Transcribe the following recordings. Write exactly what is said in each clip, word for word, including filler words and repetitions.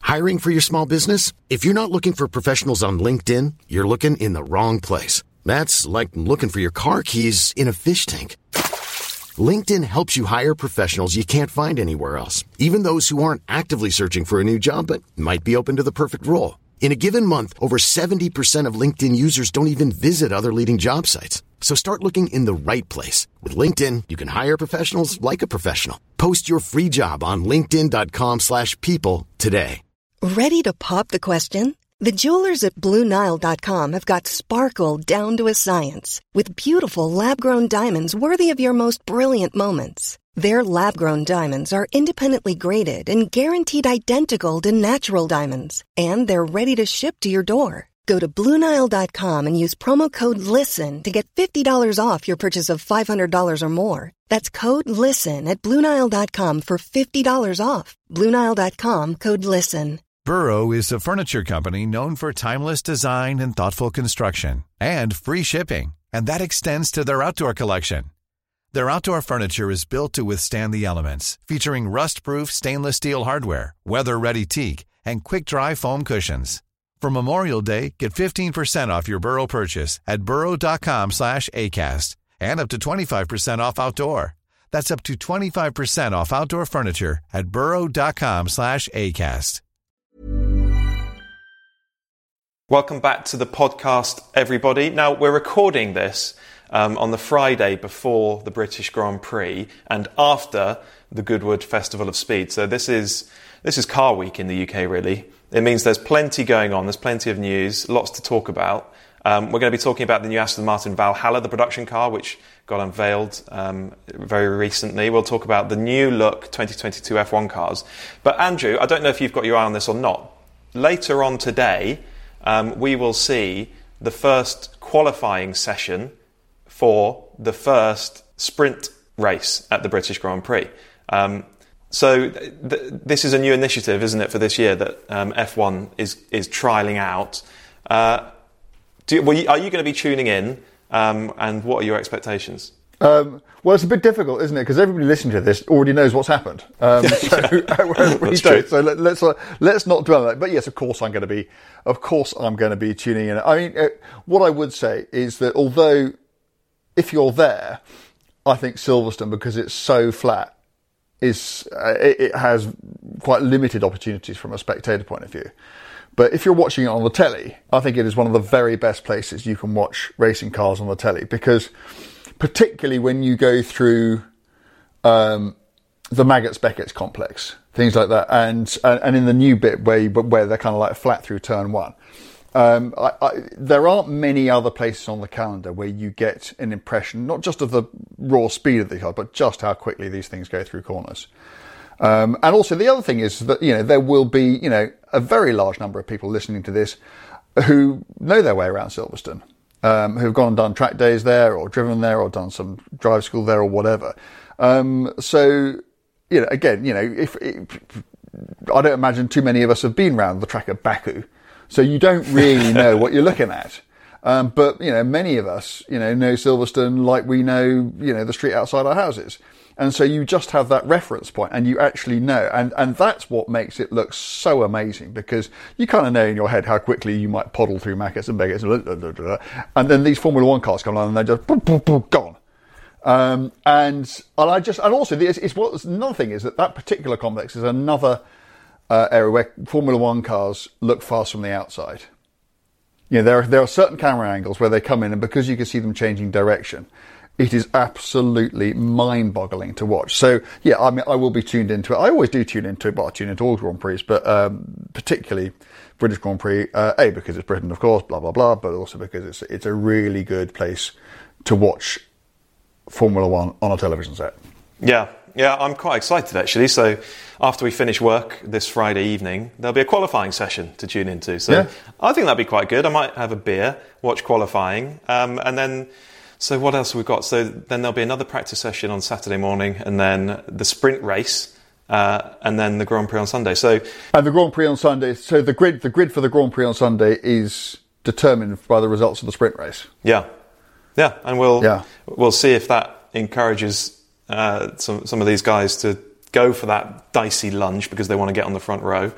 Hiring for your small business? If you're not looking for professionals on LinkedIn, you're looking in the wrong place. That's like looking for your car keys in a fish tank. LinkedIn helps you hire professionals you can't find anywhere else, even those who aren't actively searching for a new job but might be open to the perfect role. In a given month, over seventy percent of LinkedIn users don't even visit other leading job sites. So start looking in the right place. With LinkedIn, you can hire professionals like a professional. Post your free job on linkedin.com slash people today. Ready to pop the question? The jewelers at Blue Nile dot com have got sparkle down to a science with beautiful lab-grown diamonds worthy of your most brilliant moments. Their lab-grown diamonds are independently graded and guaranteed identical to natural diamonds, and they're ready to ship to your door. Go to Blue Nile dot com and use promo code LISTEN to get fifty dollars off your purchase of five hundred dollars or more. That's code LISTEN at Blue Nile dot com for fifty dollars off. Blue Nile dot com, code LISTEN. Burrow is a furniture company known for timeless design and thoughtful construction, and free shipping, and that extends to their outdoor collection. Their outdoor furniture is built to withstand the elements, featuring rust-proof stainless steel hardware, weather-ready teak, and quick-dry foam cushions. For Memorial Day, get fifteen percent off your Burrow purchase at burrow.com slash ACAST and up to twenty-five percent off outdoor. That's up to twenty-five percent off outdoor furniture at burrow.com slash ACAST. Welcome back to the podcast, everybody. Now, we're recording this um, on the Friday before the British Grand Prix and after the Goodwood Festival of Speed. So this is this is car week in the U K, really. It means there's plenty going on. There's plenty of news, lots to talk about. Um, we're going to be talking about the new Aston Martin Valhalla, the production car, which got unveiled um, very recently. We'll talk about the new look twenty twenty-two F one cars. But Andrew, I don't know if you've got your eye on this or not. Later on today, um, we will see the first qualifying session for the first sprint race at the British Grand Prix. Um, so th- th- this is a new initiative, isn't it, for this year that um, F one is is trialling out. Uh, do, well, are you going to be tuning in, um, and what are your expectations? Um, well, it's a bit difficult, isn't it? Because everybody listening to this already knows what's happened. Um, so we don't. So let, let's uh, let's not dwell on that. But yes, of course, I'm going to be. Of course, I'm going to be tuning in. I mean, uh, what I would say is that although if you're there, I think Silverstone, because it's so flat, is uh, it, it has quite limited opportunities from a spectator point of view. But if you're watching it on the telly, I think it is one of the very best places you can watch racing cars on the telly, because particularly when you go through um, the Maggots-Beckett complex, things like that, and, and and in the new bit where you, where they're kind of like flat through turn one, um, I, I, there aren't many other places on the calendar where you get an impression not just of the raw speed of the car, but just how quickly these things go through corners. Um, and also the other thing is that, you know, there will be, you know, a very large number of people listening to this who know their way around Silverstone. Um, who've gone and done track days there, or driven there, or done some drive school there, or whatever. Um, so, you know, again, you know, if, if I don't imagine too many of us have been round the track at Baku, so you don't really know what you're looking at. Um, but you know, many of us, you know, know Silverstone like we know, you know, the street outside our houses. And so you just have that reference point, and you actually know. And, and that's what makes it look so amazing, because you kind of know in your head how quickly you might poddle through Maggots and Beckett. And then these Formula One cars come along and they're just boom, boom, boom, gone. Um, and, and I just, and also it's, it's what, another thing is that that particular complex is another uh, area where Formula One cars look fast from the outside. You know, there are, there are certain camera angles where they come in, and because you can see them changing direction, it is absolutely mind-boggling to watch. So, yeah, I mean, I will be tuned into it. I always do tune into it, but I tune into all Grand Prix, but um, particularly British Grand Prix, uh, A, because it's Britain, of course, blah, blah, blah, but also because it's it's a really good place to watch Formula One on a television set. Yeah, yeah, I'm quite excited, actually. So after we finish work this Friday evening, there'll be a qualifying session to tune into. So yeah. I think that'd be quite good. I might have a beer, watch qualifying, um, and then... So what else have we got? So then there'll be another practice session on Saturday morning, and then the sprint race, uh, and then the Grand Prix on Sunday. So and the Grand Prix on Sunday. So the grid, the grid for the Grand Prix on Sunday is determined by the results of the sprint race. Yeah, yeah, and we'll yeah. we'll see if that encourages uh, some some of these guys to go for that dicey lunge because they want to get on the front row.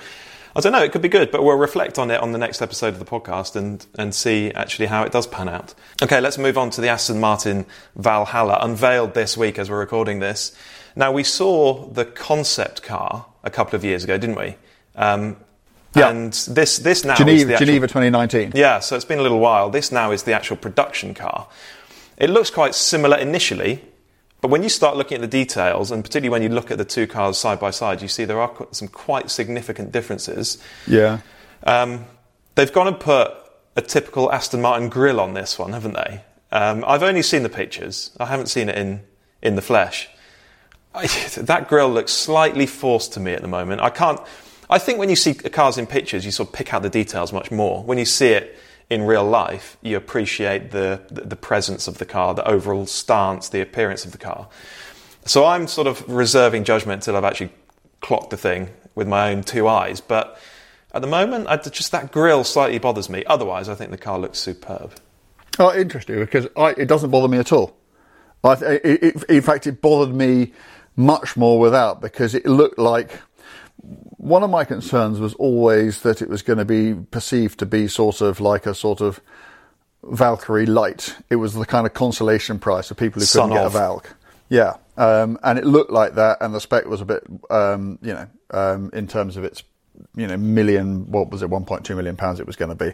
I don't know, it could be good, but we'll reflect on it on the next episode of the podcast and, and see actually how it does pan out. Okay, let's move on to the Aston Martin Valhalla, unveiled this week as we're recording this. Now, we saw the concept car a couple of years ago, didn't we? Um, yeah. And this, this now Geneva, is the actual, Geneva twenty nineteen. Yeah, so it's been a little while. This now is the actual production car. It looks quite similar initially, but when you start looking at the details, and particularly when you look at the two cars side by side, you see there are some quite significant differences. Yeah. Um, they've gone and put a typical Aston Martin grille on this one, haven't they? Um, I've only seen the pictures. I haven't seen it in, in the flesh. I, that grille looks slightly forced to me at the moment. I can't... I think when you see cars in pictures, you sort of pick out the details much more. When you see it in real life, you appreciate the, the, the presence of the car, the overall stance, the appearance of the car. So I'm sort of reserving judgment until I've actually clocked the thing with my own two eyes. But at the moment, I, just that grille slightly bothers me. Otherwise, I think the car looks superb. Oh, interesting, because I, it doesn't bother me at all. I, it, it, in fact, it bothered me much more without, because it looked like... One of my concerns was always that it was going to be perceived to be sort of like a sort of Valkyrie light. It was the kind of consolation prize for people who Son couldn't of. get a Valk. Yeah, um, and it looked like that, and the spec was a bit, um, you know, um, in terms of its, you know, million, what was it, one point two million pounds it was going to be,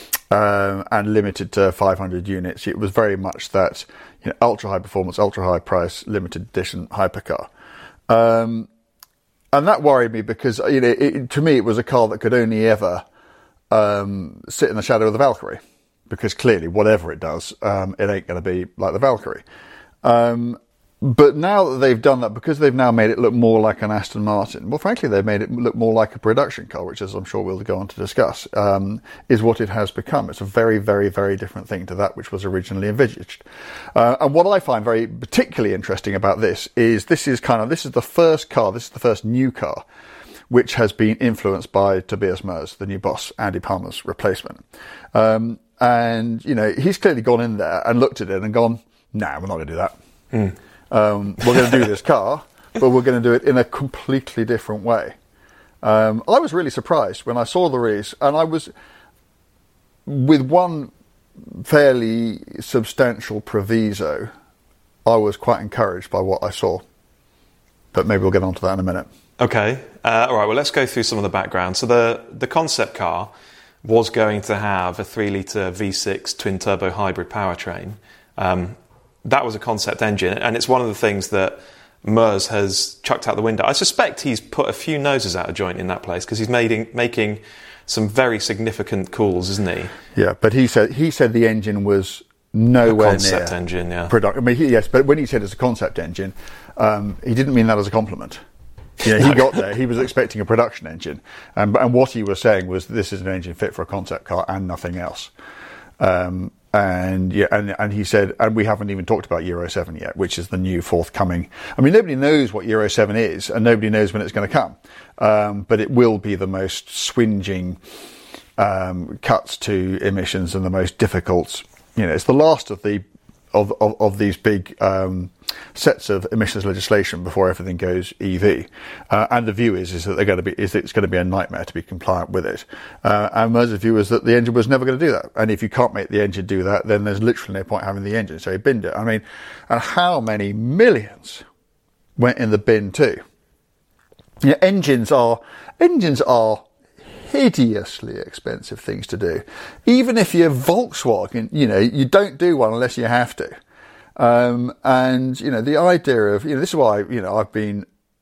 um, and limited to five hundred units. It was very much that, you know, ultra high performance, ultra high price, limited edition hypercar. Um, And that worried me because, you know, it, to me, it was a car that could only ever um, sit in the shadow of the Valkyrie, because clearly, whatever it does, um, it ain't going to be like the Valkyrie. Um, but now that they've done that, because they've now made it look more like an Aston Martin, well, frankly, they've made it look more like a production car, which, as I'm sure we'll go on to discuss, um, is what it has become. It's a very, very, very different thing to that which was originally envisaged. Uh, and what I find very particularly interesting about this is this is kind of, this is the first car, this is the first new car, which has been influenced by Tobias Moers, the new boss, Andy Palmer's replacement. Um, and, you know, he's clearly gone in there and looked at it and gone, nah, we're not going to do that. Mm. Um, we're going to do this car, but we're going to do it in a completely different way. Um, I was really surprised when I saw the release, and I was, with one fairly substantial proviso, I was quite encouraged by what I saw. But maybe we'll get on to that in a minute. Okay. Uh, all right, well, let's go through some of the background. So the, the concept car was going to have a three litre V six twin-turbo hybrid powertrain. Um, that was a concept engine, and it's one of the things that Moers has chucked out the window. I suspect he's put a few noses out of joint in that place, because he's making, making some very significant calls, isn't he? Yeah, but he said he said the engine was nowhere a concept near engine, yeah. Product. I mean, he, yes, but when he said it's a concept engine, um, he didn't mean that as a compliment. You know, he got there, he was expecting a production engine, um, and what he was saying was this is an engine fit for a concept car and nothing else. Um, and yeah, and, and he said, and we haven't even talked about Euro seven yet, which is the new forthcoming. I mean, nobody knows what Euro seven is, and nobody knows when it's going to come. Um, but it will be the most swinging um, cuts to emissions and the most difficult. You know, it's the last of the of of, of these big um, sets of emissions legislation before everything goes E V. Uh, and the view is is that they're going to be is that it's going to be a nightmare to be compliant with it. Uh, and Moers' view is that the engine was never going to do that. And if you can't make the engine do that, then there's literally no point having the engine. So he binned it. I mean, and how many millions went in the bin too? You know, engines are engines are hideously expensive things to do. Even if you're Volkswagen, you know, you don't do one unless you have to. Um, and, you know, the idea of, you know, this is why, you know, I've been,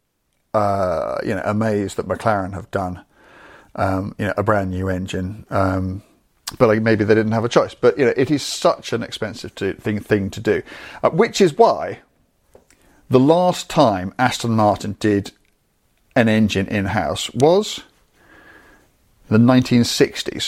uh, you know, amazed that McLaren have done, um, you know, a brand new engine. Um, but like, maybe they didn't have a choice. But, you know, it is such an expensive to, thing, thing to do. Uh, which is why the last time Aston Martin did an engine in-house was the nineteen sixties.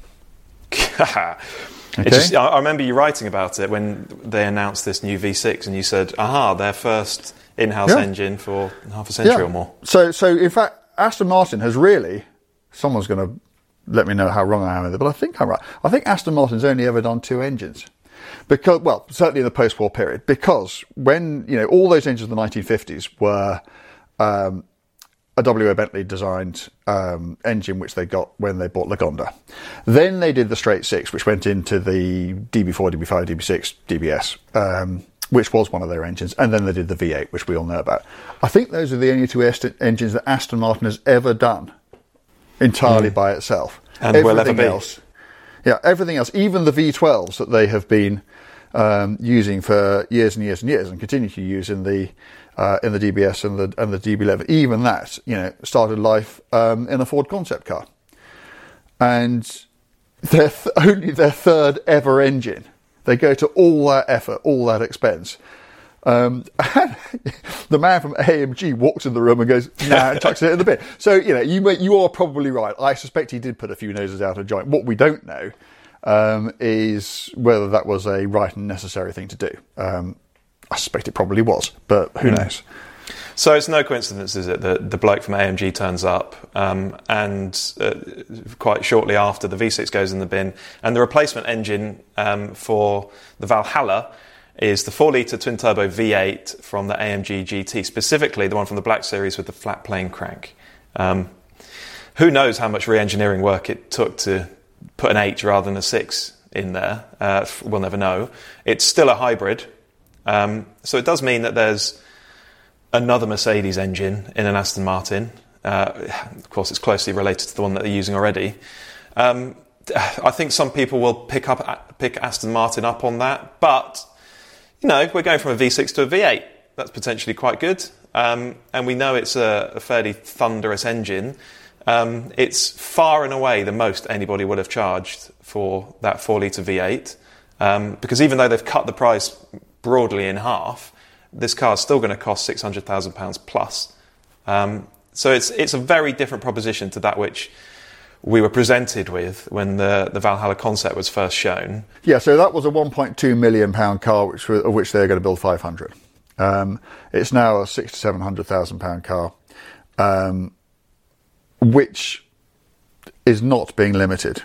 Okay. It just, I remember you writing about it when they announced this new V six, and you said, aha, their first in-house yeah. engine for half a century yeah. or more. So, so in fact, Aston Martin has really, someone's going to let me know how wrong I am with it, but I think I'm right. I think Aston Martin's only ever done two engines. Because, well, certainly in the post-war period, because when, you know, all those engines in the nineteen fifties were, um, a W O Bentley designed um, engine, which they got when they bought Lagonda. Then they did the straight six, which went into the D B four, D B five, D B six, D B S, um, which was one of their engines. And then they did the V eight, which we all know about. I think those are the only two est- engines that Aston Martin has ever done entirely mm. by itself. And everything will ever be. else, yeah, everything else, even the V twelves that they have been um, using for years and years and years and continue to use in the Uh, in the D B S and the and the D B eleven, even that, you know, started life um, in a Ford concept car, and they're th- only their third ever engine. They go to all that effort, all that expense. Um, and the man from A M G walks in the room and goes, "Nah," and chucks it in the bin. So you know, you may, you are probably right. I suspect he did put a few noses out of joint. What we don't know um, is whether that was a right and necessary thing to do. Um, I suspect it probably was, but who mm. knows? So it's no coincidence, is it, that the bloke from A M G turns up um, and uh, quite shortly after the V six goes in the bin, and the replacement engine um, for the Valhalla is the four litre twin-turbo V eight from the A M G G T, specifically the one from the Black Series with the flat plane crank. Um, who knows how much re-engineering work it took to put an eight rather than a six in there. Uh, we'll never know. It's still a hybrid. Um, so it does mean that there's another Mercedes engine in an Aston Martin. Uh, of course, it's closely related to the one that they're using already. Um, I think some people will pick up pick Aston Martin up on that, but you know, we're going from a V six to a V eight. That's potentially quite good, um, and we know it's a, a fairly thunderous engine. Um, it's far and away the most anybody would have charged for that four litre V eight, um, because even though they've cut the price broadly in half, this car is still going to cost six hundred thousand pounds plus. Um, so it's it's a very different proposition to that which we were presented with when the, the Valhalla concept was first shown. Yeah, so that was a one point two million pound car, which of which they're going to build five hundred. Um, it's now a six to seven hundred thousand pound car, um, which is not being limited.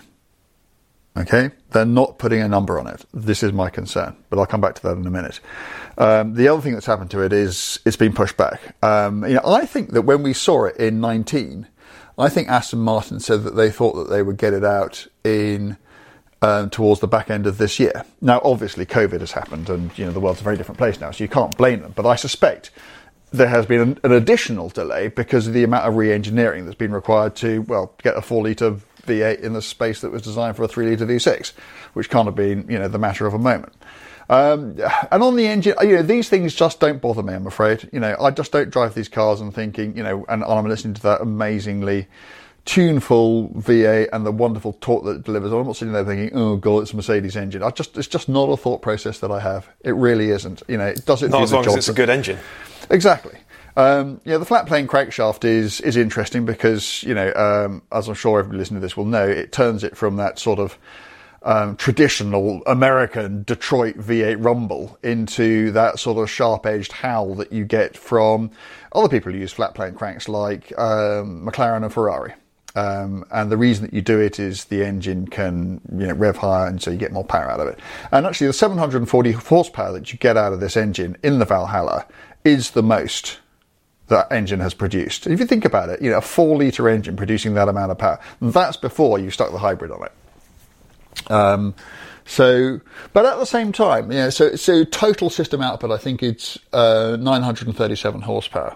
Okay, they're not putting a number on it. This is my concern, but I'll come back to that in a minute. Um, the other thing that's happened to it is it's been pushed back. Um, you know, I think that when we saw it in nineteen, I think Aston Martin said that they thought that they would get it out in um, towards the back end of this year. Now, obviously, COVID has happened, and you know the world's a very different place now, so you can't blame them. But I suspect there has been an, an additional delay because of the amount of re-engineering that's been required to, well, get a four litre V eight in the space that was designed for a three litre V six, which can't have been, you know, the matter of a moment. Um, and on the engine, you know, these things just don't bother me, I'm afraid. You know, I just don't drive these cars and thinking, you know, and, and I'm listening to that amazingly tuneful V eight and the wonderful torque that it delivers. I'm not sitting there thinking, oh god, it's a Mercedes engine. I just, it's just not a thought process that I have. It really isn't. You know, it does it. Not as long as it's a good engine. Exactly. Um, yeah, the flat plane crankshaft is is interesting because, you know, um, as I'm sure everybody listening to this will know, it turns it from that sort of um, traditional American Detroit V eight rumble into that sort of sharp-edged howl that you get from other people who use flat plane cranks like um, McLaren and Ferrari. Um, and the reason that you do it is the engine can, you know, rev higher, and so you get more power out of it. And actually, the seven hundred forty horsepower that you get out of this engine in the Valhalla is the most that engine has produced. If you think about it, you know, a four litre engine producing that amount of power, that's before you stuck the hybrid on it. Um, so, but at the same time, you know, so, so total system output, I think it's, uh, nine hundred thirty-seven horsepower.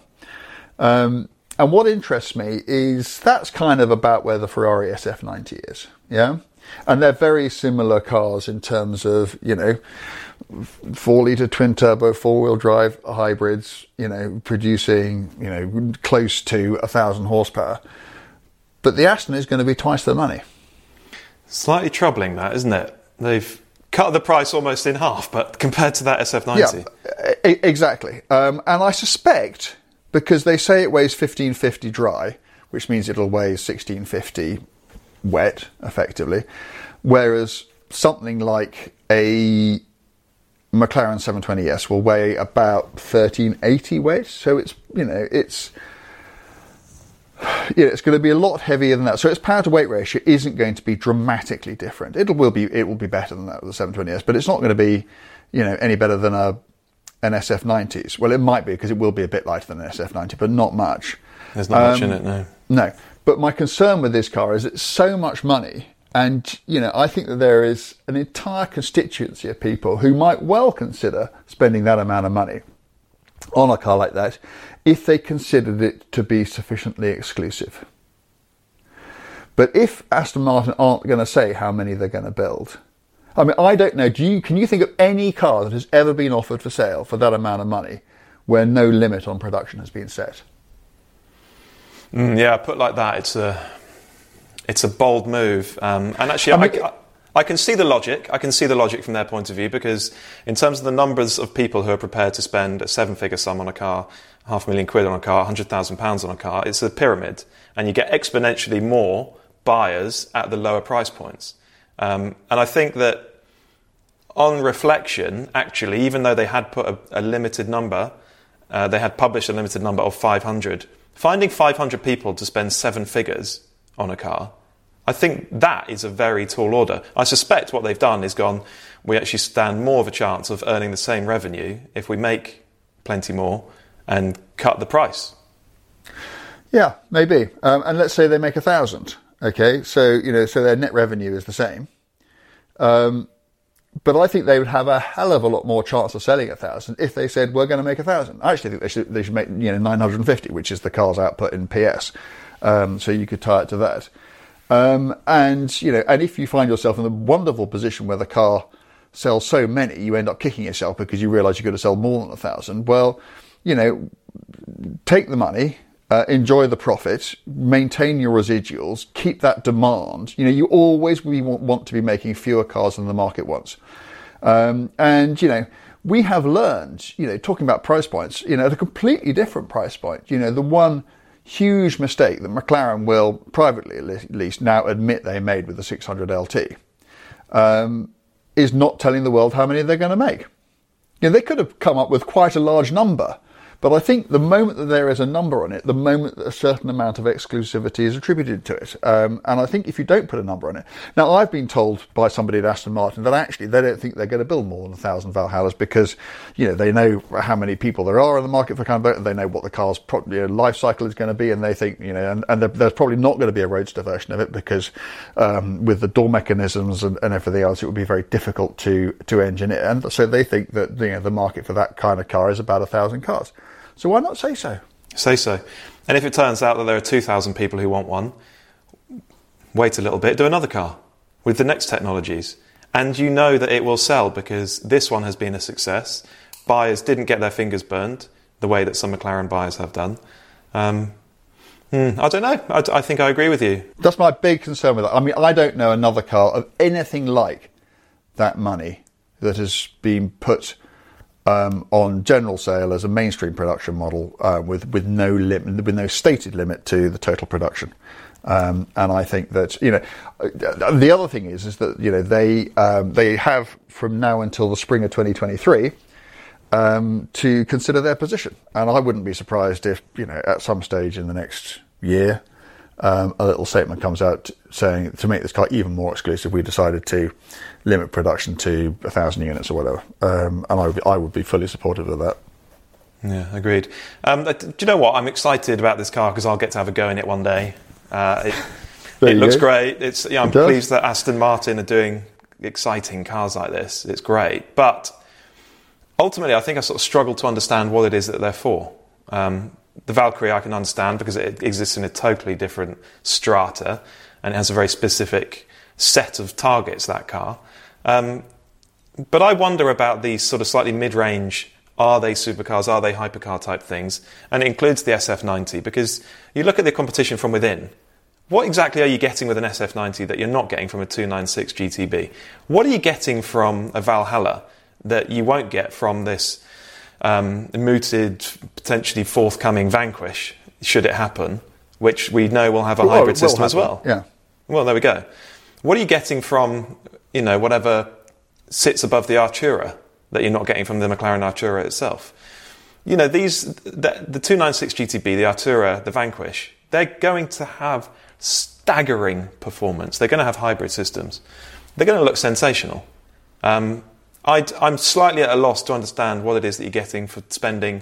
Um, and what interests me is that's kind of about where the Ferrari S F ninety is. Yeah. And they're very similar cars in terms of, you know, four litre twin turbo, four wheel drive hybrids, you know, producing, you know, close to a thousand horsepower. But the Aston is going to be twice the money. Slightly troubling, that, isn't it? They've cut the price almost in half, but compared to that S F ninety. Yeah, exactly. Um, and I suspect, because they say it weighs fifteen fifty dry, which means it'll weigh sixteen fifty wet, effectively, whereas something like a McLaren seven twenty S will weigh about thirteen eighty weight. So it's, you know, it's, you know, it's going to be a lot heavier than that. So its power to weight ratio isn't going to be dramatically different. It will be, it will be better than that with the seven twenty S, but it's not going to be, you know, any better than a an S F nineties. Well, it might be, because it will be a bit lighter than an S F ninety, but not much. There's not um, much in it, no. No. But my concern with this car is it's so much money. And, you know, I think that there is an entire constituency of people who might well consider spending that amount of money on a car like that if they considered it to be sufficiently exclusive. But if Aston Martin aren't going to say how many they're going to build, I mean, I don't know. Do you, can you think of any car that has ever been offered for sale for that amount of money where no limit on production has been set? Mm, yeah, put like that, it's a it's a bold move. Um, and actually, I, mean, I, I can see the logic. I can see the logic from their point of view, because in terms of the numbers of people who are prepared to spend a seven-figure sum on a car, half a million quid on a car, one hundred thousand pounds on a car, it's a pyramid. And you get exponentially more buyers at the lower price points. Um, and I think that on reflection, actually, even though they had put a, a limited number, uh, they had published a limited number of five hundred, finding five hundred people to spend seven figures on a car, I think that is a very tall order. I suspect what they've done is gone, we actually stand more of a chance of earning the same revenue if we make plenty more and cut the price. Yeah, maybe. Um, and let's say they make a thousand. Okay, so, you know, so their net revenue is the same. Um, but I think they would have a hell of a lot more chance of selling a thousand if they said, we're going to make a thousand. I actually think they should, they should make, you know, nine hundred fifty, which is the car's output in P S. Um, so you could tie it to that. Um, and, you know, and if you find yourself in the wonderful position where the car sells so many, you end up kicking yourself because you realise you're going to sell more than a thousand. Well, you know, take the money, uh, enjoy the profit, maintain your residuals, keep that demand. You know, you always we want, want to be making fewer cars than the market wants. Um, and, you know, we have learned, you know, talking about price points, you know, at a completely different price point. You know, the one huge mistake that McLaren will, privately at least, now admit they made with the six hundred L T um, is not telling the world how many they're going to make. You know, they could have come up with quite a large number, but I think the moment that there is a number on it, the moment that a certain amount of exclusivity is attributed to it. Um, and I think if you don't put a number on it... Now, I've been told by somebody at Aston Martin that actually they don't think they're going to build more than one thousand Valhallas because, you know, they know how many people there are in the market for Cambo, and they know what the car's probably you know, life cycle is going to be, and they think, you know, and, and there's probably not going to be a roadster version of it because um, with the door mechanisms and, and everything else, it would be very difficult to, to engineer. And so they think that you know, the market for that kind of car is about one thousand cars. So why not say so? Say so. And if it turns out that there are two thousand people who want one, wait a little bit, do another car with the next technologies. And you know that it will sell because this one has been a success. Buyers didn't get their fingers burned the way that some McLaren buyers have done. Um, hmm, I don't know. I, I think I agree with you. That's my big concern with that. I mean, I don't know another car of anything like that money that has been put... Um, on general sale as a mainstream production model uh, with with no limit, with no stated limit to the total production, um, and I think that you know the other thing is is that you know they um, they have from now until the spring of twenty twenty-three um, to consider their position, and I wouldn't be surprised if you know at some stage in the next year um, a little statement comes out saying to make this car even more exclusive, we decided to limit production to a thousand units or whatever, um, and I would, be, I would be fully supportive of that. Yeah, agreed. Um, do you know what? I'm excited about this car because I'll get to have a go in it one day. Uh, it it looks go. great. It's yeah, I'm it pleased that Aston Martin are doing exciting cars like this. It's great, but ultimately, I think I sort of struggle to understand what it is that they're for. Um, the Valkyrie I can understand because it exists in a totally different strata and it has a very specific set of targets, that car. Um, but I wonder about these sort of slightly mid-range, are they supercars, are they hypercar type things? And it includes the S F ninety, because you look at the competition from within. What exactly are you getting with an S F ninety that you're not getting from a two ninety-six G T B? What are you getting from a Valhalla that you won't get from this um, mooted, potentially forthcoming Vanquish, should it happen, which we know will have a well, hybrid system as well? Yeah. Well, there we go. What are you getting from, you know, whatever sits above the Artura that you're not getting from the McLaren Artura itself? You know, these the, the two ninety-six G T B, the Artura, the Vanquish, they're going to have staggering performance. They're going to have hybrid systems. They're going to look sensational. Um, I'd, I'm slightly at a loss to understand what it is that you're getting for spending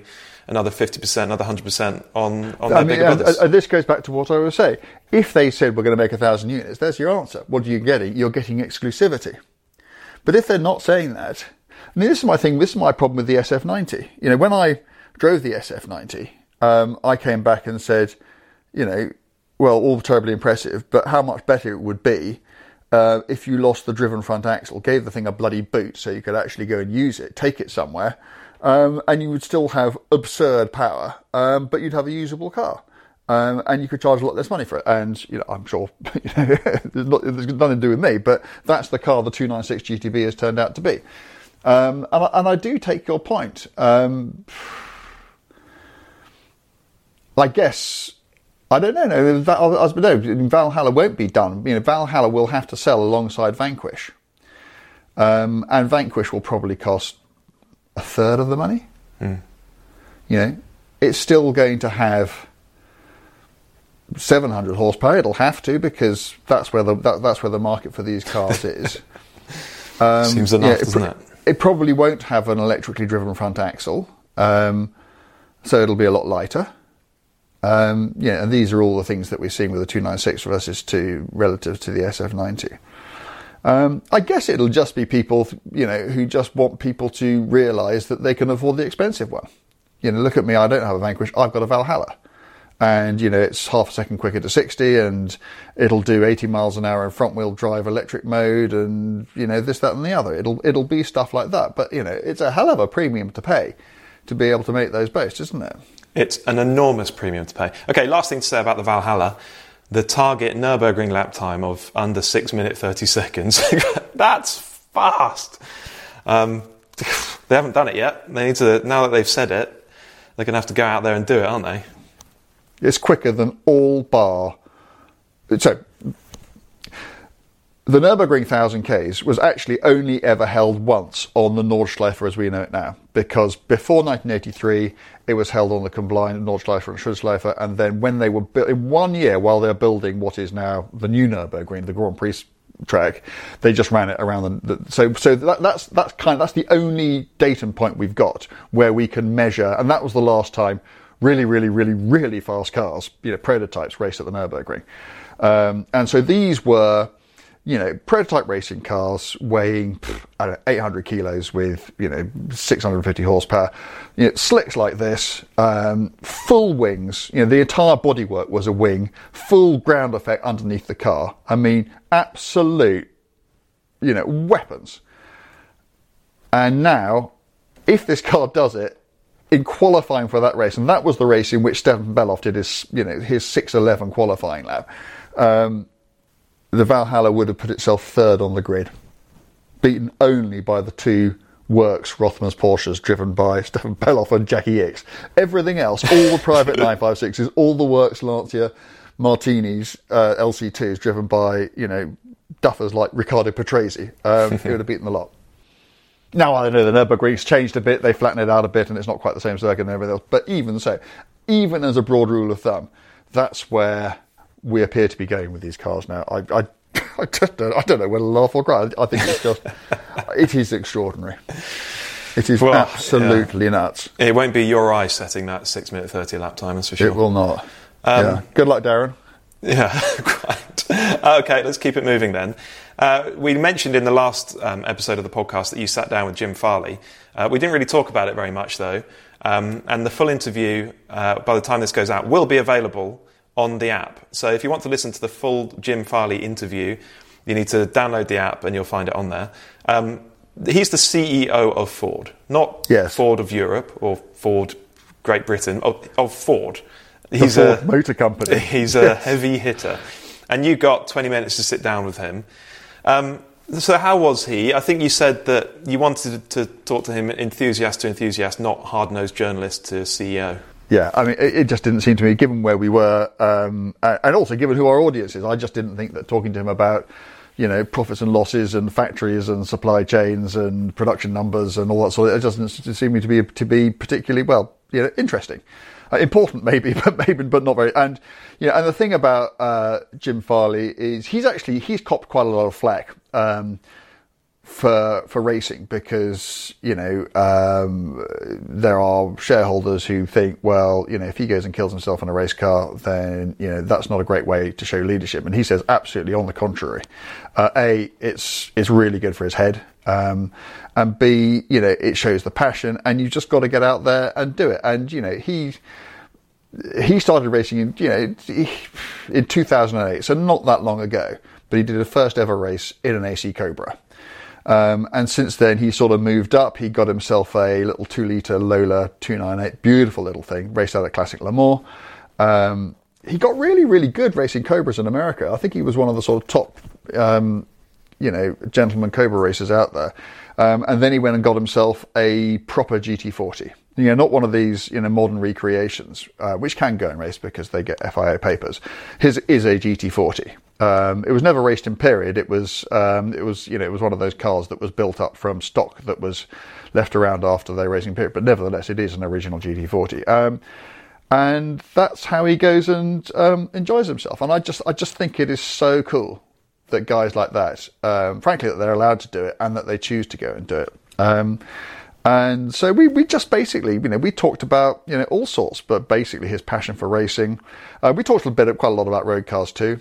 another fifty percent, another one hundred percent on, on I their mean, bigger and, brothers. and this goes back to what I was saying. If they said we're going to make a thousand units, there's your answer. What are you getting? You're getting exclusivity. But if they're not saying that, I mean, this is my thing. This is my problem with the S F ninety. You know, when I drove the S F ninety, um, I came back and said, you know, well, all terribly impressive, but how much better it would be uh, if you lost the driven front axle, gave the thing a bloody boot so you could actually go and use it, take it somewhere, um, and you would still have absurd power, um, but you'd have a usable car. Um, and you could charge a lot less money for it. And, you know, I'm sure you know, there's, not, there's nothing to do with me, but that's the car the two ninety-six G T B has turned out to be. Um, and, I, and I do take your point. Um, I guess... I don't know. No, no, Valhalla won't be done. You know, Valhalla will have to sell alongside Vanquish, um, and Vanquish will probably cost a third of the money. Mm. You know, it's still going to have seven hundred horsepower. It'll have to, because that's where the that, that's where the market for these cars is. Um, Seems enough, yeah, it doesn't pr- it? It probably won't have an electrically driven front axle, um, so it'll be a lot lighter. Um, yeah, and these are all the things that we're seeing with the two ninety-six versus two relative to the S F ninety. Um, I guess it'll just be people, you know, who just want people to realise that they can afford the expensive one. You know, look at me, I don't have a Vanquish, I've got a Valhalla. And, you know, it's half a second quicker to sixty, and it'll do eighty miles an hour in front wheel drive electric mode, and, you know, this, that and the other. It'll, it'll be stuff like that. But, you know, it's a hell of a premium to pay to be able to make those boasts, isn't it? It's an enormous premium to pay. Okay, last thing to say about the Valhalla. The target Nürburgring lap time of under six minutes thirty seconds. That's fast. Um, they haven't done it yet. They need to, now that they've said it, they're going to have to go out there and do it, aren't they? It's quicker than all bar. So, the Nürburgring one thousand Ks was actually only ever held once on the Nordschleife as we know it now, because before nineteen eighty-three it was held on the combined Nordschleife and Schutzschleife, and then when they were bu- in one year while they're building what is now the new Nürburgring, the Grand Prix track, they just ran it around the, the so so that, that's that's kind of, that's the only datum point we've got where we can measure, and that was the last time really really really really fast cars, you know, prototypes raced at the Nürburgring, um, and so these were, you know, prototype racing cars weighing, I don't know, eight hundred kilos with, you know, six hundred fifty horsepower, you know, slicks like this, um, full wings, you know, the entire bodywork was a wing, full ground effect underneath the car. I mean, absolute, you know, weapons. And now, if this car does it, in qualifying for that race, and that was the race in which Stefan Beloff did his, you know, his six eleven qualifying lap, um, the Valhalla would have put itself third on the grid, beaten only by the two Works Rothmans Porsches driven by Stefan Beloff and Jackie Ickx. Everything else, all the private nine fifty-sixes, all the Works Lancia Martinis, uh, L C twos driven by, you know, duffers like Riccardo Patrese, um, it would have beaten the lot. Now, I know the Nürburgring's changed a bit, they flattened it out a bit, and it's not quite the same circuit and everything else, but even so, even as a broad rule of thumb, that's where we appear to be going with these cars now. I, I, I just don't, I don't know whether to laugh or cry. I think it's just, it is extraordinary. It is well, absolutely yeah. nuts. It won't be your eye setting that six minute thirty lap time, that's for sure. It will not. Um, yeah. Good luck, Darren. Yeah, quite. Okay, let's keep it moving then. Uh, we mentioned in the last um, episode of the podcast that you sat down with Jim Farley. Uh, we didn't really talk about it very much, though. Um, and the full interview, uh, by the time this goes out, will be available on the app. So if you want to listen to the full Jim Farley interview, you need to download the app and you'll find it on there. Um, he's the C E O of Ford, not yes. Ford of Europe or Ford Great Britain, of, of Ford. He's the Ford a Motor Company. He's a yes. heavy hitter. And you got twenty minutes to sit down with him. Um, so how was he? I think you said that you wanted to talk to him enthusiast to enthusiast, not hard-nosed journalist to C E O. Yeah, I mean, it, it just didn't seem to me, given where we were, um, and also given who our audience is, I just didn't think that talking to him about, you know, profits and losses and factories and supply chains and production numbers and all that sort of, it doesn't seem to be to be particularly, well, you know, interesting. Uh, important maybe, but maybe, but not very. And you know, and the thing about uh, Jim Farley is he's actually he's copped quite a lot of flack um, for for racing, because you know um, there are shareholders who think, well, you know, if he goes and kills himself in a race car, then you know that's not a great way to show leadership. And he says absolutely on the contrary. Uh, a, it's it's really good for his head, um, and B, you know, it shows the passion, and you've just got to get out there and do it. And you know, he he started racing in you know in two thousand eight, so not that long ago. But he did a first ever race in an A C Cobra. Um, and since then, he sort of moved up. He got himself a little two litre Lola two ninety-eight, beautiful little thing, raced out at Classic Le Mans. Um, he got really, really good racing Cobras in America. I think he was one of the sort of top, um, you know, gentleman Cobra racers out there. Um, and then he went and got himself a proper G T forty. You know, not one of these, you know, modern recreations, uh, which can go and race because they get F I A papers. His is a G T forty. Um, it was never raced in period. It was, um, it was, you know, it was one of those cars that was built up from stock that was left around after their racing period. But nevertheless, it is an original G T forty, um, and that's how he goes and um, enjoys himself. And I just, I just think it is so cool that guys like that, um, frankly, that they're allowed to do it and that they choose to go and do it. Um, and so we, we just basically, you know, we talked about, you know, all sorts, but basically his passion for racing. Uh, we talked a bit, quite a lot about road cars too.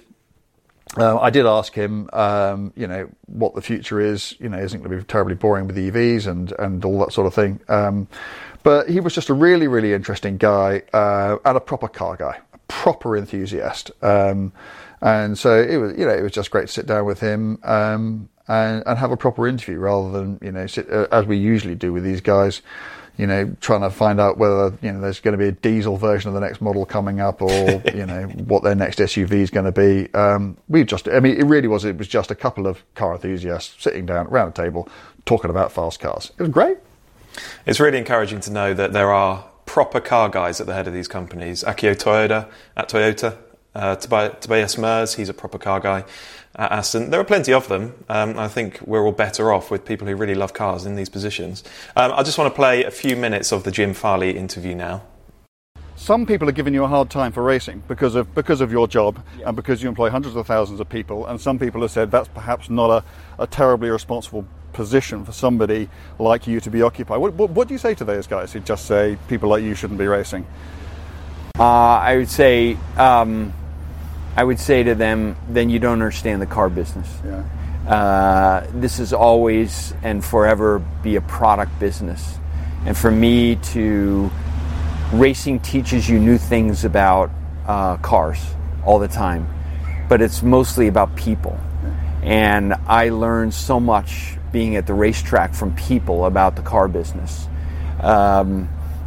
Uh, I did ask him, um, you know, what the future is. You know, isn't going to be terribly boring with E Vs and, and all that sort of thing. Um, but he was just a really, really interesting guy uh, and a proper car guy, a proper enthusiast. Um, and so it was, you know, it was just great to sit down with him um, and, and have a proper interview rather than, you know, sit, uh, as we usually do with these guys. You know, trying to find out whether, you know, there's going to be a diesel version of the next model coming up or, you know, what their next S U V is going to be. Um, we just, I mean, it really was, it was just a couple of car enthusiasts sitting down around a table talking about fast cars. It was great. It's really encouraging to know that there are proper car guys at the head of these companies. Akio Toyoda at Toyota, uh, Tobias Merz, he's a proper car guy at Aston. There are plenty of them. Um, I think we're all better off with people who really love cars in these positions. Um, I just want to play a few minutes of the Jim Farley interview now. Some people are giving you a hard time for racing because of because of your job yeah. and because you employ hundreds of thousands of people, and some people have said that's perhaps not a, a terribly responsible position for somebody like you to be occupied. What, what, what do you say to those guys who just say people like you shouldn't be racing? Uh, I would say... Um I would say to them, then you don't understand the car business. Yeah. Uh, this is always and forever be a product business. And for me to, racing teaches you new things about uh, cars all the time, but it's mostly about people. And I learned so much being at the racetrack from people about the car business. Um,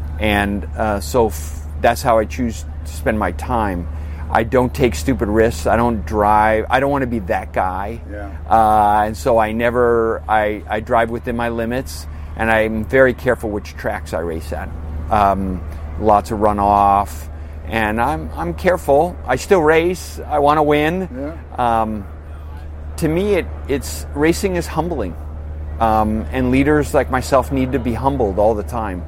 and uh, so f- that's how I choose to spend my time. I don't take stupid risks. I don't drive. I don't want to be that guy. Yeah. Uh, and so I never, I, I drive within my limits, and I'm very careful which tracks I race at. Um, lots of runoff, and I'm I'm careful. I still race. I want to win. Yeah. Um, to me, it it's racing is humbling, um, and leaders like myself need to be humbled all the time.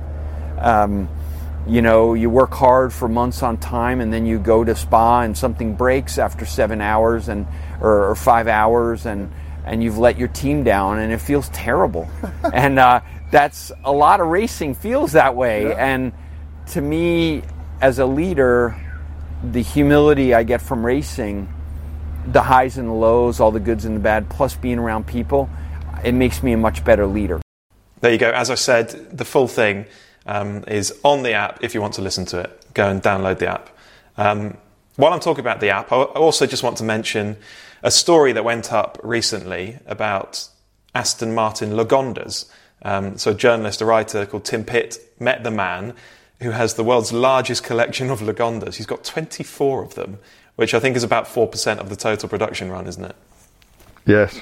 Um, You know, you work hard for months on time, and then you go to Spa and something breaks after seven hours and or, or five hours, and, and you've let your team down, and it feels terrible. and uh, that's a lot of racing feels that way. Yeah. And to me, as a leader, the humility I get from racing, the highs and the lows, all the goods and the bad, plus being around people, it makes me a much better leader. There you go. As I said, the full thing Um, is on the app. If you want to listen to it, go and download the app. Um, while I'm talking about the app, I also just want to mention a story that went up recently about Aston Martin Lagondas. Um, so a journalist, a writer called Tim Pitt met the man who has the world's largest collection of Lagondas. He's got twenty-four of them, which I think is about four percent of the total production run, isn't it? Yes.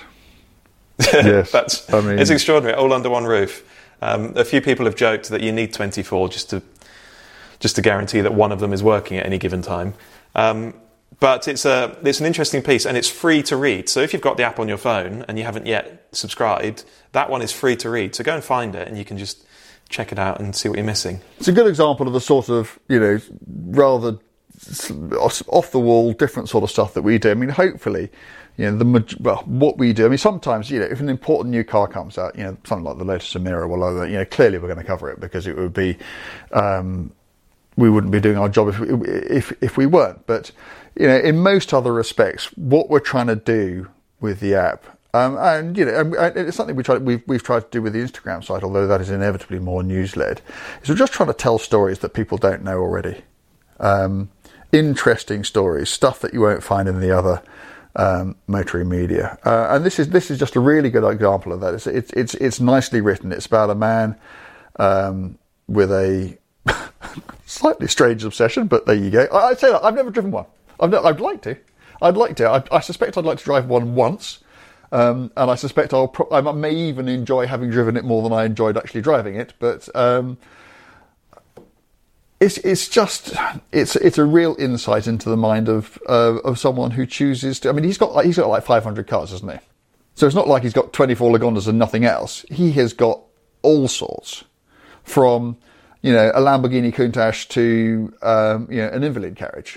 Yes. That's, I mean, it's extraordinary, all under one roof. Um, a few people have joked that you need twenty-four just to just to guarantee that one of them is working at any given time. Um, but it's a it's an interesting piece, and it's free to read. So if you've got the app on your phone and you haven't yet subscribed, that one is free to read. So go and find it, and you can just check it out and see what you're missing. It's a good example of the sort of, you know, rather off the wall, different sort of stuff that we do. I mean, hopefully, you know, the well, what we do. I mean, sometimes, you know, if an important new car comes out, you know, something like the Lotus Emira, well, you know, clearly we're going to cover it because it would be, um, we wouldn't be doing our job if we, if if we weren't. But you know, in most other respects, what we're trying to do with the app, um, and you know, and it's something we try we've we've tried to do with the Instagram site, although that is inevitably more news led, is we're just trying to tell stories that people don't know already, um, interesting stories, stuff that you won't find in the other um, motoring media, uh, and this is this is just a really good example of that. It's it's it's, it's nicely written. It's about a man um, with a slightly strange obsession, but there you go. I, I'd say that I've never driven one. I've ne- I'd like to. I'd like to. I, I suspect I'd like to drive one once, um, and I suspect I'll. Pro- I may even enjoy having driven it more than I enjoyed actually driving it. But um, it's it's just it's it's a real insight into the mind of uh, of someone who chooses to. I mean, he's got like, he's got like five hundred cars, hasn't he? So it's not like he's got twenty-four Lagondas and nothing else. He has got all sorts, from you know a Lamborghini Countach to um, you know an Invalid carriage.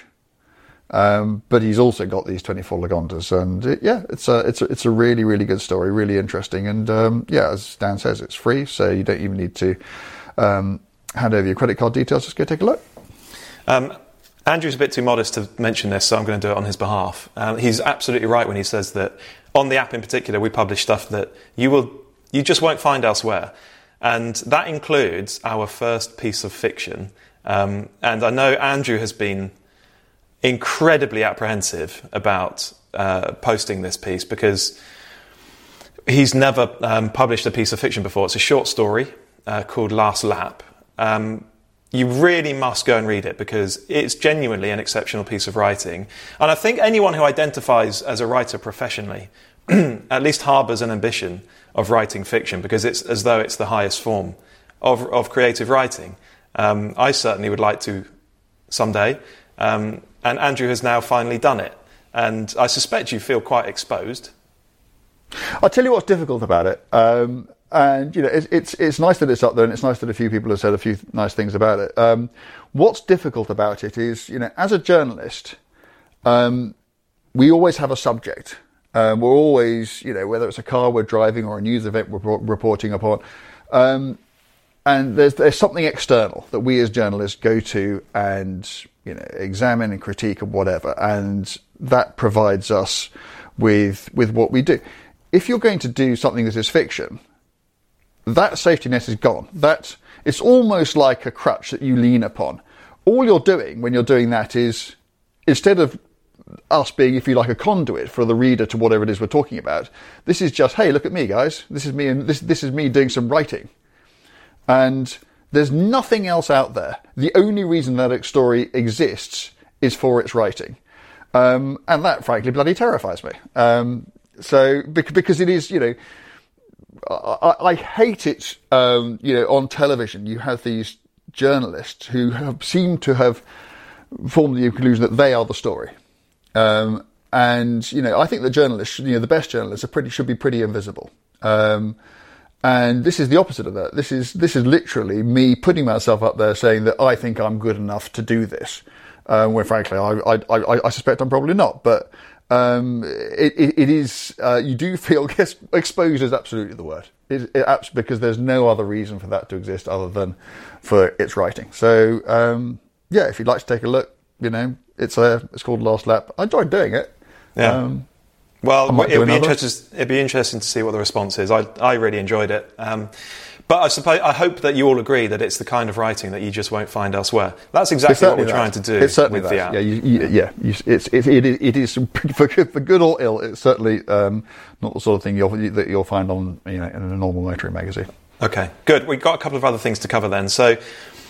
Um, but he's also got these twenty-four Lagondas, and it, yeah, it's a it's a it's a really really good story, really interesting, and um, yeah, as Dan says, it's free, so you don't even need to um, hand over your credit card details. Just go take a look. Um, Andrew's a bit too modest to mention this, so I'm going to do it on his behalf. Um, he's absolutely right when he says that on the app in particular, we publish stuff that you will you just won't find elsewhere, and that includes our first piece of fiction. Um, and I know Andrew has been incredibly apprehensive about uh, posting this piece because he's never um, published a piece of fiction before. It's a short story uh, called Last Lap. Um, you really must go and read it because it's genuinely an exceptional piece of writing. And I think anyone who identifies as a writer professionally at least harbours an ambition of writing fiction because it's as though it's the highest form of, of creative writing. Um, I certainly would like to someday. Um, And Andrew has now finally done it. And I suspect you feel quite exposed. I'll tell you what's difficult about it. Um, and, you know, it's, it's it's nice that it's up there and it's nice that a few people have said a few nice things about it. Um, what's difficult about it is, you know, as a journalist, um, we always have a subject. Um, we're always, you know, whether it's a car we're driving or a news event we're reporting upon, um, and there's there's something external that we as journalists go to and, you know, examine and critique and whatever, and that provides us with with what we do. If you're going to do something that is fiction, that safety net is gone. That it's almost like a crutch that you lean upon. All you're doing when you're doing that is, instead of us being, if you like, a conduit for the reader to whatever it is we're talking about, this is just, hey, look at me, guys. This is me, and this this is me doing some writing. And there's nothing else out there. The only reason that story exists is for its writing. Um, and that, frankly, bloody terrifies me. Um, so, because it is, you know, I, I hate it, um, you know, on television. You have these journalists who have seem to have formed the conclusion that they are the story. Um, and, you know, I think the journalists, you know, the best journalists are pretty, should be pretty invisible. Um, And this is the opposite of that. This is this is literally me putting myself up there saying that I think I'm good enough to do this, um, when frankly I, I I I suspect I'm probably not. But um, it, it it is uh, you do feel exposed is absolutely the word. It, it because there's no other reason for that to exist other than for its writing. So um, yeah, if you'd like to take a look, you know, it's a it's called Last Lap. I enjoyed doing it. Yeah. Um, Well, it'd be, interesting, it'd be interesting to see what the response is. I, I really enjoyed it. Um, but I suppose I hope that you all agree that it's the kind of writing that you just won't find elsewhere. That's exactly what we're that. trying to do it's certainly with that. the app. Yeah, you, you, yeah. You, it's, it, it, it is for good, for good or ill. It's certainly um, not the sort of thing you'll, that you'll find on, you know, in a normal motoring magazine. Okay, good. We've got a couple of other things to cover then. So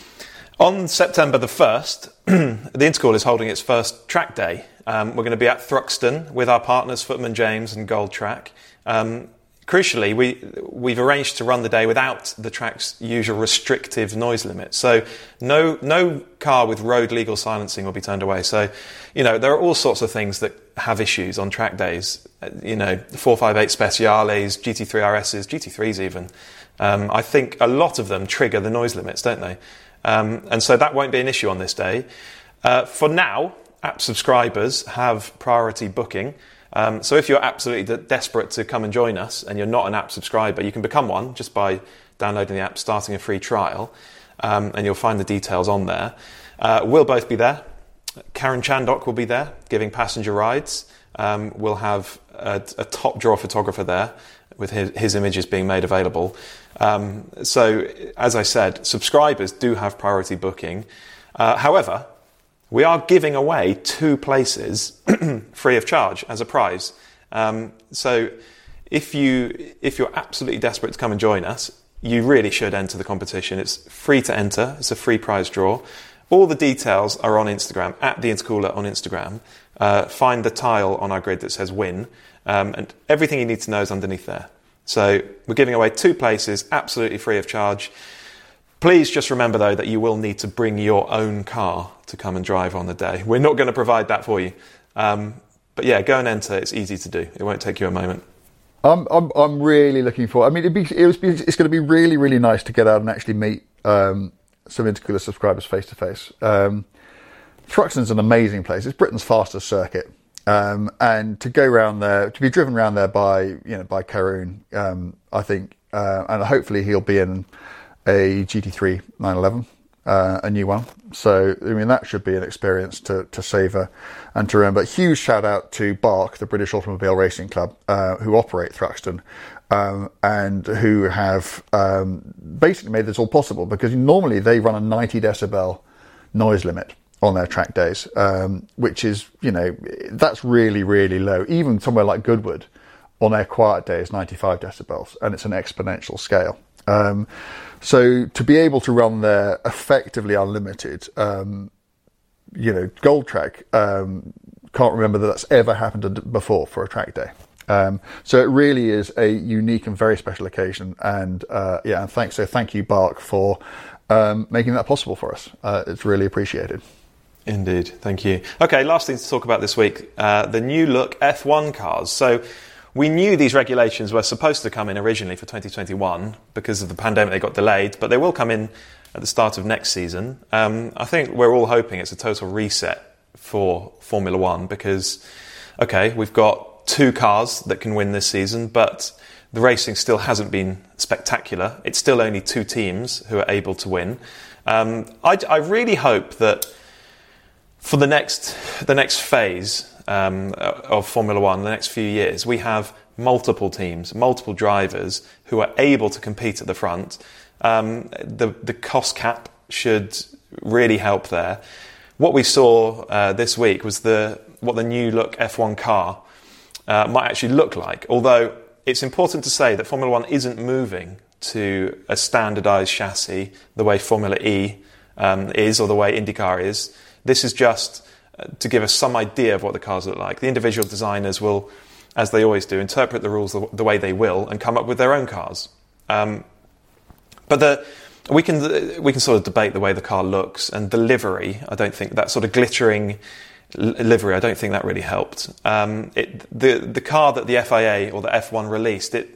on September the first, the Intercall is holding its first track day. Um, we're going to be at Thruxton with our partners Footman James and Gold Track. Um, crucially, we, we've arranged to run the day without the track's usual restrictive noise limit. So no no car with road legal silencing will be turned away. So, you know, there are all sorts of things that have issues on track days. You know, four fifty-eight Speciales, G T three R S's, G T threes even. Um, I think a lot of them trigger the noise limits, don't they? Um, and so that won't be an issue on this day. Uh, for now, app subscribers have priority booking. Um, so if you're absolutely de- desperate to come and join us and you're not an app subscriber, you can become one just by downloading the app, starting a free trial, um, and you'll find the details on there. Uh, we'll both be there. Karen Chandok will be there giving passenger rides. Um, we'll have a, a top drawer photographer there with his, his images being made available. Um, so, as I said, subscribers do have priority booking. Uh, however, we are giving away two places free of charge as a prize. Um, so, if you if you're absolutely desperate to come and join us, you really should enter the competition. It's free to enter. It's a free prize draw. All the details are on Instagram, at the Intercooler on Instagram. Uh, find the tile on our grid that says win, um, and everything you need to know is underneath there. So we're giving away two places, absolutely free of charge. Please just remember, though, that you will need to bring your own car to come and drive on the day. We're not going to provide that for you. Um, but yeah, go and enter. It's easy to do. It won't take you a moment. I'm I'm I'm really looking forward. I mean, it'd be, it was, it's going to be really really nice to get out and actually meet um, some Intercooler subscribers face to face. Thruxton's an amazing place. It's Britain's fastest circuit, um, and to go around there, to be driven around there by you know by Karun, um, I think, uh, and hopefully he'll be in a G T three nine eleven, uh, a new one. So I mean that should be an experience to to savour and to remember. Huge shout out to BARC, the British Automobile Racing Club, uh, who operate Thruxton. Um, and who have um, basically made this all possible, because normally they run a ninety decibel noise limit on their track days, um, which is, you know, that's really, really low. Even somewhere like Goodwood on their quiet days, ninety-five decibels, and it's an exponential scale. Um, so to be able to run there effectively unlimited, um, you know, Gold Track, um, can't remember that that's ever happened before for a track day. Um, so it really is a unique and very special occasion, and uh, yeah, and thanks. So thank you, BARC, for um, making that possible for us. Uh, it's really appreciated. Indeed, thank you. Okay, last thing to talk about this week: uh, the new look F one cars. So we knew these regulations were supposed to come in originally for twenty twenty-one because of the pandemic. They got delayed, but they will come in at the start of next season. Um, I think we're all hoping it's a total reset for Formula One because, okay, we've got two cars that can win this season, but the racing still hasn't been spectacular. It's still only two teams who are able to win. Um, I, I really hope that for the next the next phase um, of Formula One, the next few years, we have multiple teams, multiple drivers who are able to compete at the front. Um, the the cost cap should really help there. What we saw uh, this week was the what the new look F one car Uh, might actually look like, although it's important to say that Formula One isn't moving to a standardised chassis the way Formula E um, is or the way IndyCar is. This is just uh, to give us some idea of what the cars look like. The individual designers will, as they always do, interpret the rules the, the way they will and come up with their own cars. Um, but the we can we can sort of debate the way the car looks and the livery. I don't think that sort of glittering livery, I don't think that really helped. Um, it, the the car that the F I A or the F one released, it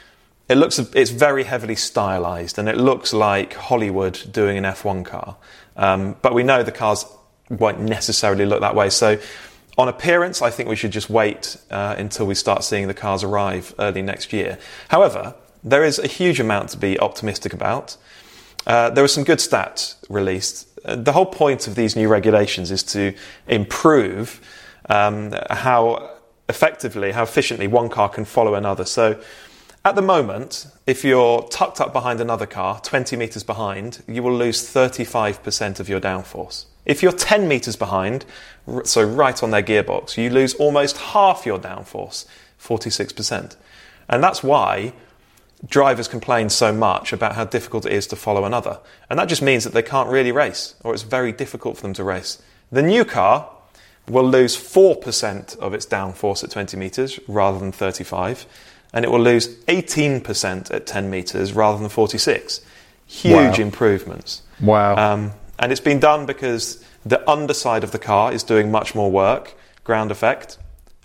it looks it's very heavily stylised and it looks like Hollywood doing an F one car. Um, but we know the cars won't necessarily look that way. So on appearance, I think we should just wait uh, until we start seeing the cars arrive early next year. However, there is a huge amount to be optimistic about. Uh, there were some good stats released. The whole point of these new regulations is to improve um, how effectively, how efficiently one car can follow another. So at the moment, if you're tucked up behind another car, twenty metres behind, you will lose thirty-five percent of your downforce. If you're ten metres behind, so right on their gearbox, you lose almost half your downforce, forty-six percent. And that's why drivers complain so much about how difficult it is to follow another. And that just means that they can't really race, or it's very difficult for them to race. The new car will lose four percent of its downforce at twenty metres rather than thirty-five, and it will lose eighteen percent at ten metres rather than forty-six. Huge wow. improvements. Wow. Um, and it's been done because the underside of the car is doing much more work, ground effect,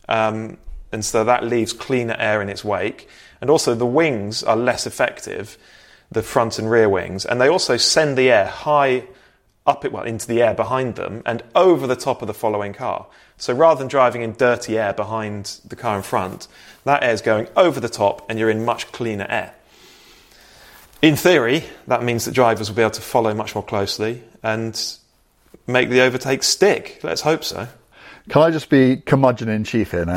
um, and so that leaves cleaner air in its wake. And also the wings are less effective, the front and rear wings, and they also send the air high up it well into the air behind them and over the top of the following car. So rather than driving in dirty air behind the car in front, that air is going over the top and you're in much cleaner air. In theory, that means that drivers will be able to follow much more closely and make the overtakes stick. Let's hope so. Can I just be curmudgeon in chief here now?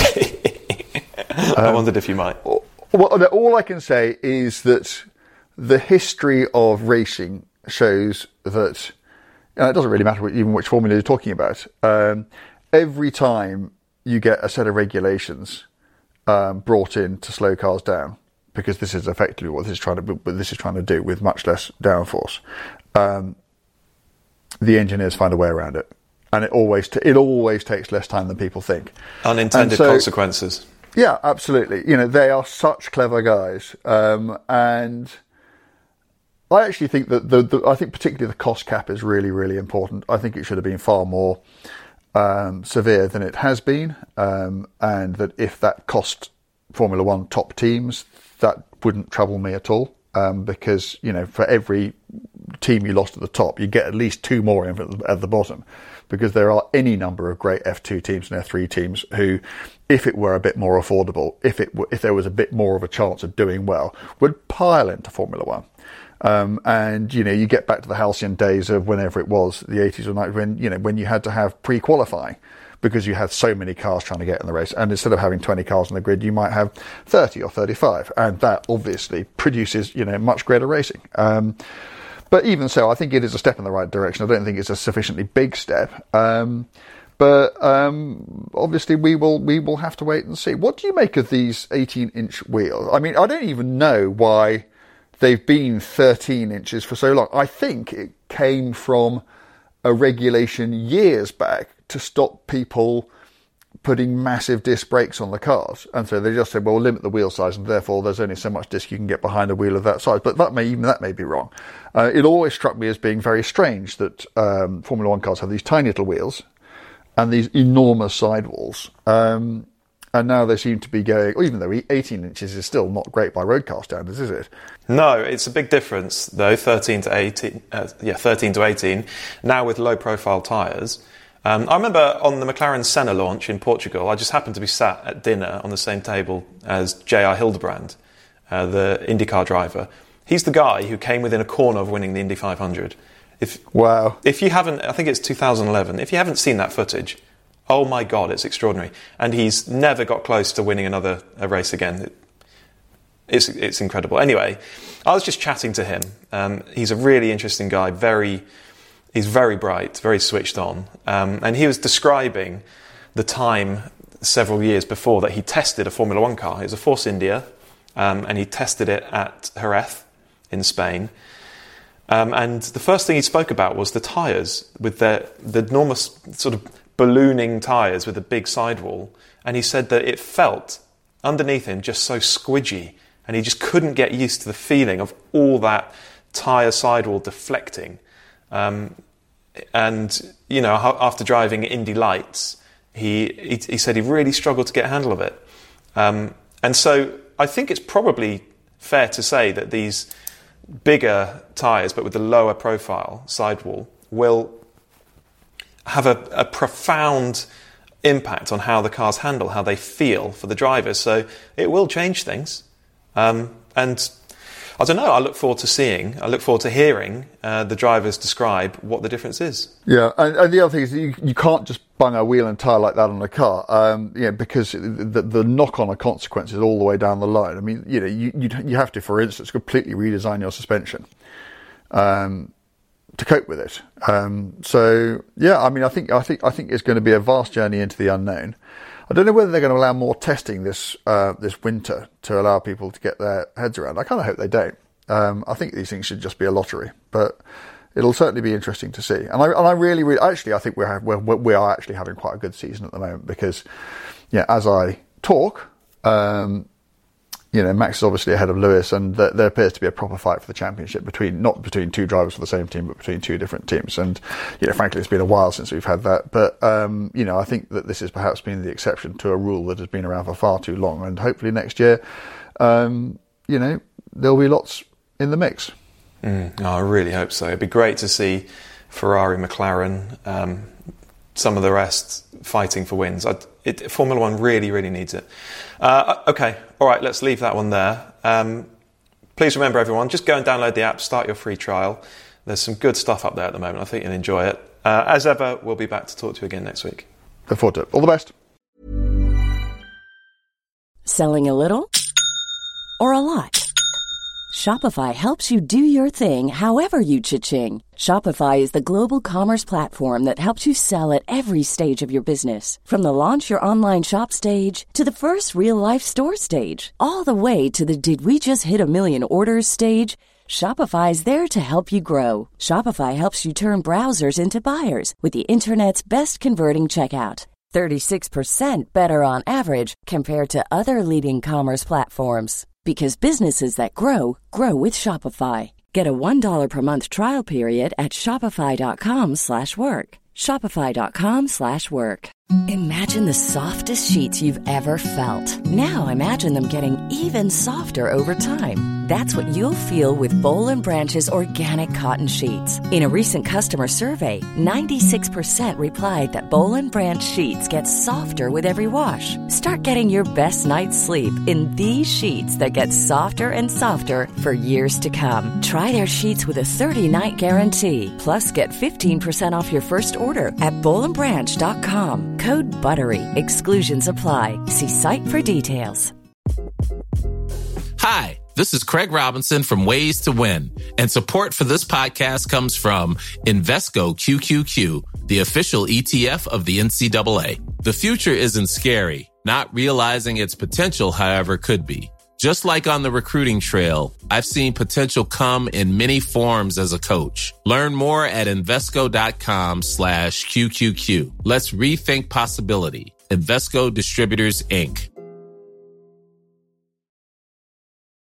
I um, wondered if you might. Well, all I can say is that the history of racing shows that, and it doesn't really matter even which formula you're talking about, um, every time you get a set of regulations um, brought in to slow cars down, because this is effectively what this is trying to, but this is trying to do with much less downforce, um, the engineers find a way around it, and it always t- it always takes less time than people think. Unintended so, consequences. Yeah, absolutely. You know, they are such clever guys, um, and I actually think that the, the I think particularly the cost cap is really, really important. I think it should have been far more um, severe than it has been, um, and that if that cost Formula One top teams, that wouldn't trouble me at all, um, because, you know, for every team you lost at the top, you get at least two more in at the, at the bottom, because there are any number of great F two teams and F three teams who, if it were a bit more affordable, if it w- if there was a bit more of a chance of doing well, would pile into Formula One. Um, and, you know, you get back to the halcyon days of whenever it was, the eighties or nineties, when, you know, when you had to have pre-qualifying because you had so many cars trying to get in the race. And instead of having twenty cars on the grid, you might have thirty or thirty-five. And that obviously produces, you know, much greater racing. Um, but even so, I think it is a step in the right direction. I don't think it's a sufficiently big step. Um, but um, obviously we will we will have to wait and see. What do you make of these eighteen-inch wheels? I mean, I don't even know why they've been thirteen inches for so long. I think it came from a regulation years back to stop people putting massive disc brakes on the cars. And so they just said, well, we'll limit the wheel size, and therefore there's only so much disc you can get behind a wheel of that size. But that may even that may be wrong. Uh, it always struck me as being very strange that um, Formula One cars have these tiny little wheels and these enormous sidewalls. Um, and now they seem to be going, even though eighteen inches is still not great by road car standards, is it? No, it's a big difference though, thirteen to eighteen. Uh, yeah, thirteen to eighteen. Now with low profile tyres. Um, I remember on the McLaren Senna launch in Portugal, I just happened to be sat at dinner on the same table as J R Hildebrand, uh, the IndyCar driver. He's the guy who came within a corner of winning the Indy five hundred. If, wow. If you haven't, I think it's two thousand eleven, if you haven't seen that footage, oh my God, it's extraordinary. And he's never got close to winning another a race again. It, it's, it's incredible. Anyway, I was just chatting to him. Um, he's a really interesting guy, very... He's very bright, very switched on. Um, and he was describing the time several years before that he tested a Formula One car. It was a Force India, um, and he tested it at Jerez in Spain. Um, and the first thing he spoke about was the tyres, with their, the enormous sort of ballooning tyres with a big sidewall. And he said that it felt, underneath him, just so squidgy. And he just couldn't get used to the feeling of all that tyre sidewall deflecting. Um, and, you know, after driving Indy Lights, he, he he said he really struggled to get a handle of it. Um, and so I think it's probably fair to say that these bigger tyres, but with the lower profile sidewall, will have a, a profound impact on how the cars handle, how they feel for the drivers. So it will change things. Um, and... I don't know. I look forward to seeing, I look forward to hearing uh, the drivers describe what the difference is. Yeah, and, and the other thing is you, you can't just bung a wheel and tyre like that on a car, um, you know, because the, the knock-on consequences all the way down the line. I mean, you know, you you, you have to, for instance, completely redesign your suspension um, to cope with it. Um, so yeah, I mean, I think I think I think it's going to be a vast journey into the unknown. I don't know whether they're going to allow more testing this uh, this winter to allow people to get their heads around. I kind of hope they don't. Um, I think these things should just be a lottery, but it'll certainly be interesting to see. And I, and I really, really, actually, I think we're, we're we are actually having quite a good season at the moment because, yeah, as I talk, um, you know, Max is obviously ahead of Lewis, and th- there appears to be a proper fight for the championship between, not between two drivers for the same team, but between two different teams. And, you know, frankly, it's been a while since we've had that. But, um, you know, I think that this has perhaps been the exception to a rule that has been around for far too long. And hopefully next year, um, you know, there'll be lots in the mix. Mm, oh, I really hope so. It'd be great to see Ferrari, McLaren, um, some of the rest fighting for wins. I'd, it, Formula One really, really needs it. Uh, okay, all right, let's leave that one there. Um, please remember, everyone, just go and download the app, start your free trial. There's some good stuff up there at the moment. I think you'll enjoy it. Uh, as ever, we'll be back to talk to you again next week. Look forward to it. All the best. Selling a little or a lot? Shopify helps you do your thing however you cha-ching. Shopify is the global commerce platform that helps you sell at every stage of your business. From the launch your online shop stage to the first real-life store stage, all the way to the did we just hit a million orders stage. Shopify is there to help you grow. Shopify helps you turn browsers into buyers with the internet's best converting checkout. thirty-six percent better on average compared to other leading commerce platforms. Because businesses that grow, grow with Shopify. Get a one dollar per month trial period at shopify.com slash work. Shopify.com slash work. Imagine the softest sheets you've ever felt. Now imagine them getting even softer over time. That's what you'll feel with Boll and Branch's organic cotton sheets. In a recent customer survey, ninety-six percent replied that Boll and Branch sheets get softer with every wash. Start getting your best night's sleep in these sheets that get softer and softer for years to come. Try their sheets with a thirty-night guarantee. Plus, get fifteen percent off your first order at boll and branch dot com. Code BUTTERY. Exclusions apply. See site for details. Hi, this is Craig Robinson from Ways to Win, and support for this podcast comes from Invesco Q Q Q, the official E T F of the N C double A. The future isn't scary. Not realizing its potential, however, could be. Just like on the recruiting trail, I've seen potential come in many forms as a coach. Learn more at Invesco.com slash QQQ. Let's rethink possibility. Invesco Distributors, Incorporated.